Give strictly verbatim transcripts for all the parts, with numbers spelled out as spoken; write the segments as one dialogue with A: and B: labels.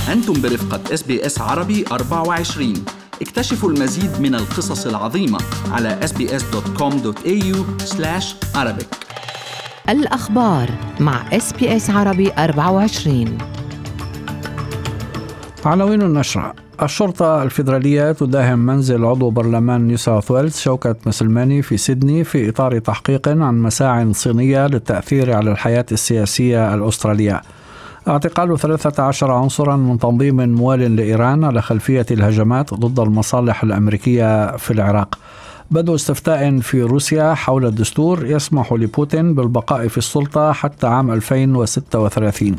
A: أنتم برفقة إس بي إس عربي أربعة وعشرين. اكتشفوا المزيد من القصص العظيمة على إس بي إس دوت كوم دوت إيه يو سلاش عربيك.
B: الأخبار مع إس بي إس عربي أربعة وعشرين.
C: عناوين النشرة: الشرطة الفيدرالية تداهم منزل عضو برلمان نيو ساوث ويلز شوكت مسلماني في سيدني في إطار تحقيق عن مساع صينية للتأثير على الحياة السياسية الأسترالية. اعتقال ثلاثة عشر عنصرا من تنظيم موال لإيران على خلفية الهجمات ضد المصالح الأمريكية في العراق. بدء استفتاء في روسيا حول الدستور يسمح لبوتين بالبقاء في السلطة حتى عام ألفين وستة وثلاثين.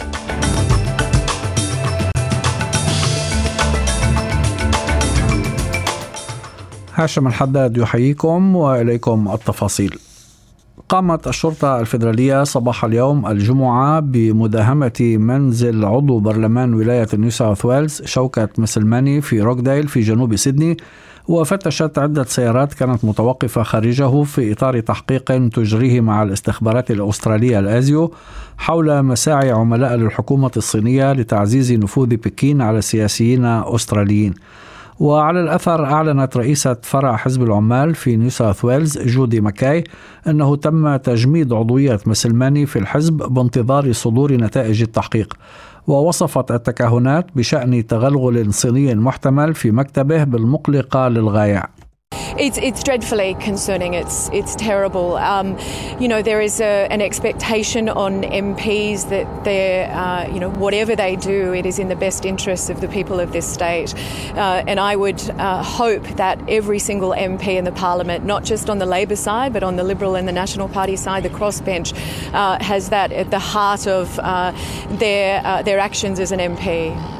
C: هاشم الحداد يحييكم وإليكم التفاصيل. قامت الشرطة الفيدرالية صباح اليوم الجمعة بمداهمة منزل عضو برلمان ولاية نيو ساوث ويلز شوكت مسلماني في روكديل في جنوب سيدني، وفتشت عدة سيارات كانت متوقفة خارجه في إطار تحقيق تجريه مع الاستخبارات الأسترالية الآزيو حول مساعي عملاء للحكومة الصينية لتعزيز نفوذ بكين على سياسيين أستراليين. وعلى الأثر أعلنت رئيسة فرع حزب العمال في نيو ساوث ويلز جودي ماكاي أنه تم تجميد عضوية مسلماني في الحزب بانتظار صدور نتائج التحقيق، ووصفت التكهنات بشأن تغلغل صيني محتمل في مكتبه بالمقلقة للغاية.
D: It's it's dreadfully concerning. It's it's terrible. Um, you know, there is a, an expectation on M Ps that they're, uh, you know, whatever they do, it is in the best interests of the people of this state. Uh, and I would uh, hope that every single M P in the Parliament, not just on the Labor side, but on the Liberal and the National Party side, the crossbench, uh, has that at the heart of uh, their uh, their actions as an M P.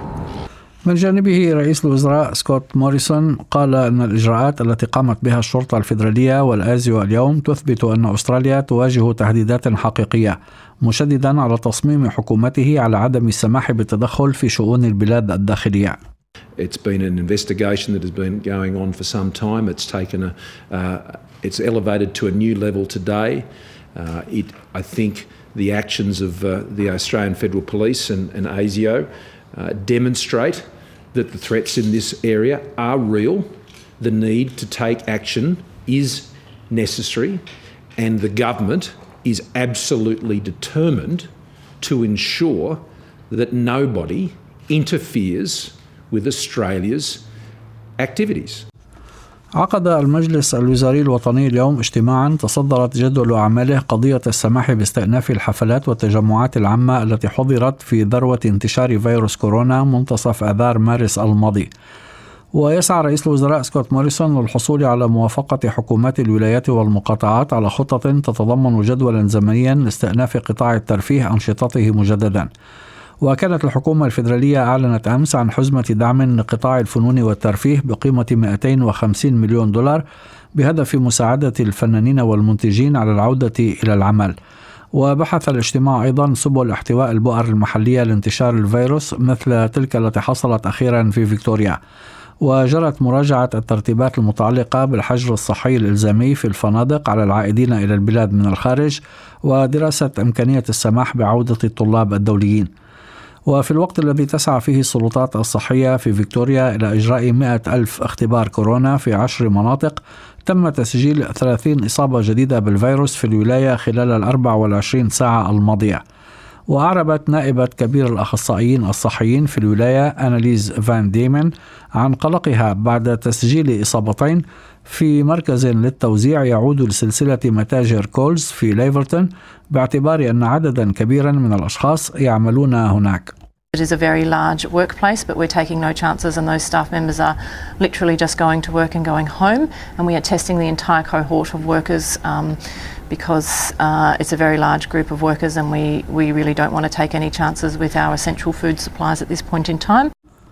C: من جانبه رئيس الوزراء سكوت موريسون قال أن الإجراءات التي قامت بها الشرطة الفيدرالية والآزيو اليوم تثبت أن أستراليا تواجه تهديدات حقيقية، مشددا على تصميم حكومته على عدم السماح بالتدخل في شؤون البلاد الداخلية.
E: It's been an investigation that has been going on for some time. It's taken a, uh, it's elevated to a new level today. Uh, it, I think the actions of uh, the Australian Federal Police and, and ASIO uh, demonstrate that the threats in this area are real. The need to take action is necessary, and the government is absolutely determined to ensure that nobody interferes with Australia's activities.
C: عقد المجلس الوزاري الوطني اليوم اجتماعا تصدرت جدول أعماله قضية السماح باستئناف الحفلات والتجمعات العامة التي حضرت في ذروة انتشار فيروس كورونا منتصف آذار مارس الماضي. ويسعى رئيس الوزراء سكوت موريسون للحصول على موافقة حكومات الولايات والمقاطعات على خطط تتضمن جدولا زمنيا لاستئناف قطاع الترفيه أنشطته مجددا. وكانت الحكومة الفيدرالية أعلنت أمس عن حزمة دعم لقطاع الفنون والترفيه بقيمة مئتين وخمسين مليون دولار بهدف مساعدة الفنانين والمنتجين على العودة إلى العمل. وبحث الاجتماع أيضا سبل احتواء البؤر المحلية لانتشار الفيروس مثل تلك التي حصلت أخيرا في فيكتوريا. وجرت مراجعة الترتيبات المتعلقة بالحجر الصحي الإلزامي في الفنادق على العائدين إلى البلاد من الخارج، ودراسة إمكانية السماح بعودة الطلاب الدوليين. وفي الوقت الذي تسعى فيه السلطات الصحية في فيكتوريا إلى إجراء مئة ألف اختبار كورونا في عشر مناطق، تم تسجيل ثلاثين إصابة جديدة بالفيروس في الولاية خلال الأربع والعشرين ساعة الماضية. وأعربت نائبة كبير الأخصائيين الصحيين في الولاية أناليز فان ديمن عن قلقها بعد تسجيل إصابتين في مركز للتوزيع يعود لسلسلة متاجر كولز في ليفرتون، باعتبار أن عددا كبيرا من الأشخاص يعملون هناك.
F: It is a very large workplace, but we're taking no chances, and those staff members are literally just going to work and going home, and we are testing the entire cohort of workers um, because uh, it's a very large group of workers, and we, we really don't want to take any chances with our essential food supplies at this point in time.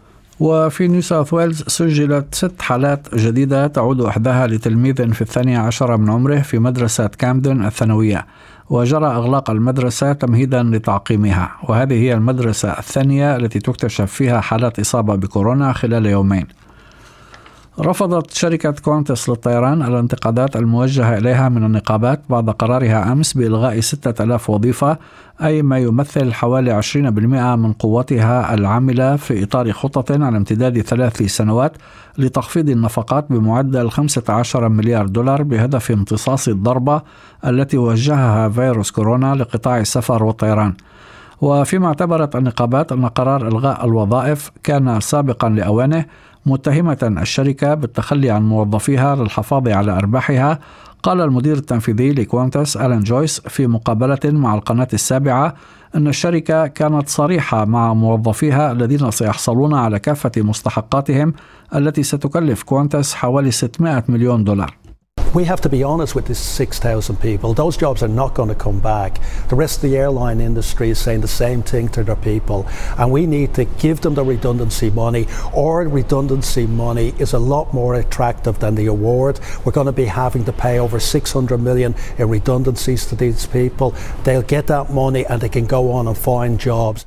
C: وفي نيو ساوث ويلز سجلت ست حالات جديدة تعود إحداها لتلميذ في الثانية عشر من عمره في مدرسة كامدن الثانوية، وجرى إغلاق المدرسة تمهيدا لتعقيمها، وهذه هي المدرسة الثانية التي تكتشف فيها حالات إصابة بكورونا خلال يومين. رفضت شركة كوانتس للطيران الانتقادات الموجهة إليها من النقابات بعد قرارها أمس بإلغاء ستة آلاف وظيفة، أي ما يمثل حوالي عشرين بالمئة من قوتها العاملة، في إطار خطة على امتداد ثلاث سنوات لتخفيض النفقات بمعدل خمسة عشر مليار دولار بهدف امتصاص الضربة التي وجهها فيروس كورونا لقطاع السفر والطيران. وفيما اعتبرت النقابات أن قرار إلغاء الوظائف كان سابقا لأوانه، متهمة الشركة بالتخلي عن موظفيها للحفاظ على أرباحها، قال المدير التنفيذي لكوانتس ألان جويس في مقابلة مع القناة السابعة أن الشركة كانت صريحة مع موظفيها الذين سيحصلون على كافة مستحقاتهم التي ستكلف كوانتس حوالي ستمائة مليون دولار.
G: We have to be honest with this six thousand people. Those jobs are not going to come back. The rest of the airline industry is saying the same thing to their people. And we need to give them the redundancy money. Our redundancy money is a lot more attractive than the award. We're going to be having to pay over six hundred million in redundancies to these people. They'll get that money and they can go on and find jobs.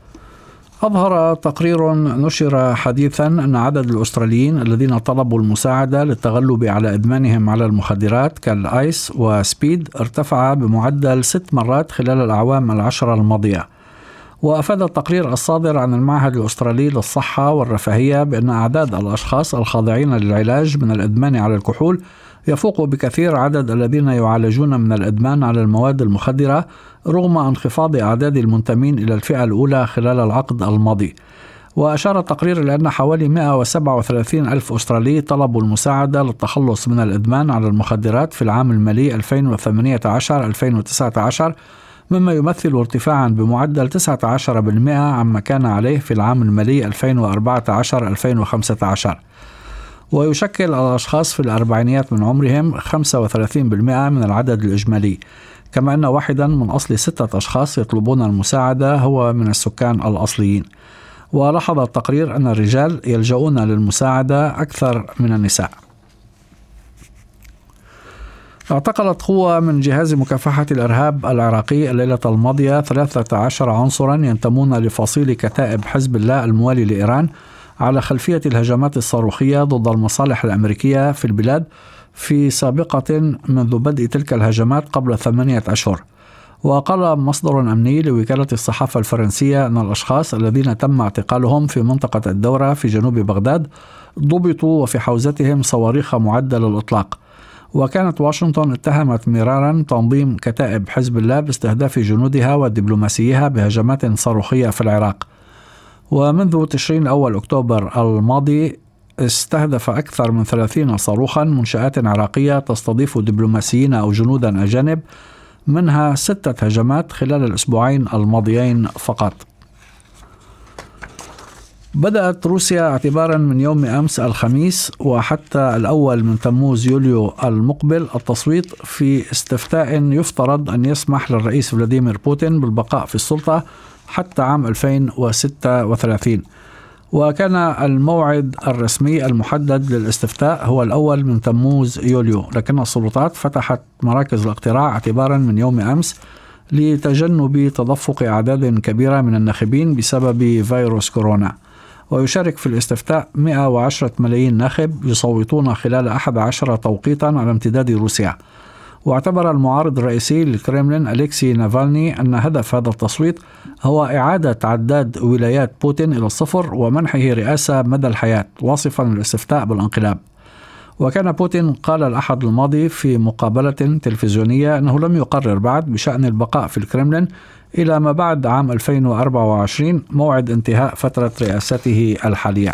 C: أظهر تقرير نشر حديثا أن عدد الأستراليين الذين طلبوا المساعدة للتغلب على إدمانهم على المخدرات كالآيس وسبيد ارتفع بمعدل ست مرات خلال الأعوام العشرة الماضية. وأفاد التقرير الصادر عن المعهد الأسترالي للصحة والرفاهية بأن أعداد الأشخاص الخاضعين للعلاج من الإدمان على الكحول يفوق بكثير عدد الذين يعالجون من الإدمان على المواد المخدرة، رغم انخفاض أعداد المنتمين إلى الفئة الأولى خلال العقد الماضي. وأشار التقرير إلى أن حوالي مئة وسبعة وثلاثين ألف أسترالي طلبوا المساعدة للتخلص من الإدمان على المخدرات في العام المالي ألفين وثمانية عشر ألفين وتسعة عشر، مما يمثل ارتفاعا بمعدل تسعة عشر بالمئة عما كان عليه في العام المالي ألفين وأربعة عشر ألفين وخمسة عشر. ويشكل الأشخاص في الأربعينيات من عمرهم خمسة وثلاثين بالمئة من العدد الإجمالي، كما أن واحدا من أصل ستة أشخاص يطلبون المساعدة هو من السكان الأصليين. ولاحظ التقرير أن الرجال يلجؤون للمساعدة أكثر من النساء. اعتقلت قوة من جهاز مكافحة الإرهاب العراقي الليلة الماضية ثلاثة عشر عنصرا ينتمون لفصيل كتائب حزب الله الموالي لإيران على خلفية الهجمات الصاروخية ضد المصالح الأمريكية في البلاد في سابقة منذ بدء تلك الهجمات قبل ثمانية أشهر. وقال مصدر أمني لوكالة الصحافة الفرنسية أن الأشخاص الذين تم اعتقالهم في منطقة الدورة في جنوب بغداد ضبطوا وفي حوزتهم صواريخ معدل الإطلاق. وكانت واشنطن اتهمت مرارا تنظيم كتائب حزب الله باستهداف جنودها ودبلوماسيها بهجمات صاروخية في العراق. ومنذ تشرين أول أكتوبر الماضي استهدف أكثر من ثلاثين صاروخا منشآت عراقية تستضيف دبلوماسيين أو جنودا أجانب، منها ستة هجمات خلال الأسبوعين الماضيين فقط. بدأت روسيا اعتبارا من يوم أمس الخميس وحتى الأول من تموز يوليو المقبل التصويت في استفتاء يفترض أن يسمح للرئيس فلاديمير بوتين بالبقاء في السلطة حتى عام ألفين وستة وثلاثين. وكان الموعد الرسمي المحدد للاستفتاء هو الأول من تموز يوليو، لكن السلطات فتحت مراكز الاقتراع اعتبارا من يوم أمس لتجنب تدفق أعداد كبيرة من الناخبين بسبب فيروس كورونا. ويشارك في الاستفتاء مئة وعشرة ملايين ناخب يصوتون خلال أحد عشر توقيتا على امتداد روسيا. واعتبر المعارض الرئيسي للكريملين أليكسي نافالني أن هدف هذا التصويت هو إعادة عداد ولايات بوتين إلى الصفر ومنحه رئاسة مدى الحياة، واصفا الاستفتاء بالانقلاب. وكان بوتين قال الأحد الماضي في مقابلة تلفزيونية أنه لم يقرر بعد بشأن البقاء في الكريملين إلى ما بعد عام ألفين وأربعة وعشرين، موعد انتهاء فترة رئاسته الحالية.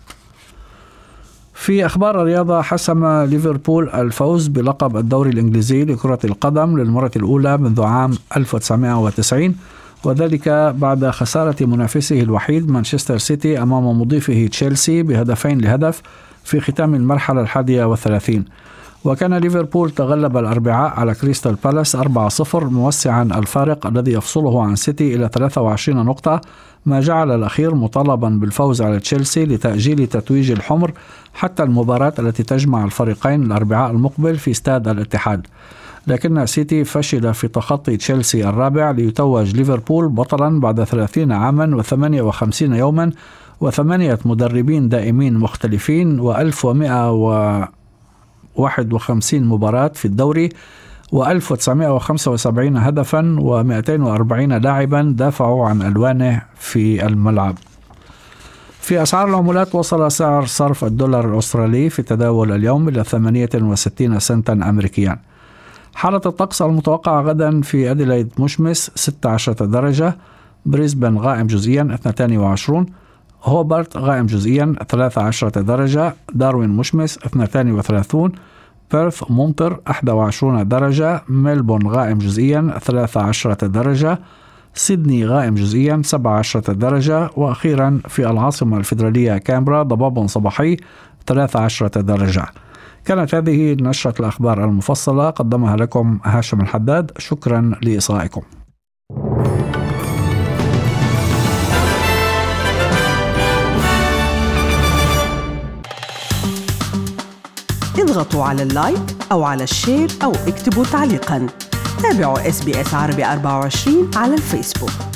C: في أخبار الرياضة، حسم ليفربول الفوز بلقب الدوري الإنجليزي لكرة القدم للمرة الأولى منذ عام ألف وتسعمائة وتسعين، وذلك بعد خسارة منافسه الوحيد مانشستر سيتي أمام مضيفه تشيلسي بهدفين لهدف في ختام المرحلة الحادية والثلاثين. وكان ليفربول تغلب الأربعاء على كريستال بالاس أربعة صفر موسعا الفارق الذي يفصله عن سيتي إلى ثلاثة وعشرين نقطة، ما جعل الأخير مطالبا بالفوز على تشيلسي لتأجيل تتويج الحمر حتى المباراة التي تجمع الفريقين الأربعاء المقبل في استاد الاتحاد. لكن سيتي فشل في تخطي تشيلسي الرابع ليتوج ليفربول بطلا بعد ثلاثين عاما وثمانية وخمسين يوما وثمانية مدربين دائمين مختلفين وألف ومئة وواحد وخمسين مباراة في الدوري وألف وتسعمئة وخمسة وسبعين هدفا ومئتين وأربعين لاعبا دافعوا عن ألوانه في الملعب. في أسعار العملات، وصل سعر صرف الدولار الأسترالي في تداول اليوم إلى ثمانية وستين سنتا أمريكيا. حالة الطقس المتوقعة غدا: في أديلايد مشمس ستة عشر درجة، بريسبن غائم جزئيا اثنين وعشرين، هوبارت غائم جزئيا ثلاثة عشر درجة، داروين مشمس اثنين وثلاثين، بيرث ممطر إحدى وعشرين درجة، ميلبورن غائم جزئيا ثلاثة عشر درجة، سيدني غائم جزئيا سبعة عشر درجة، وأخيرا في العاصمة الفيدرالية كامبرا ضباب صباحي ثلاثة عشر درجة. كانت هذه نشرة الأخبار المفصلة، قدمها لكم هاشم الحداد. شكرا لإصغائكم.
H: اضغطوا على اللايك أو على الشير أو اكتبوا تعليقاً. تابعوا إس بي إس عربي أربعة وعشرين على الفيسبوك.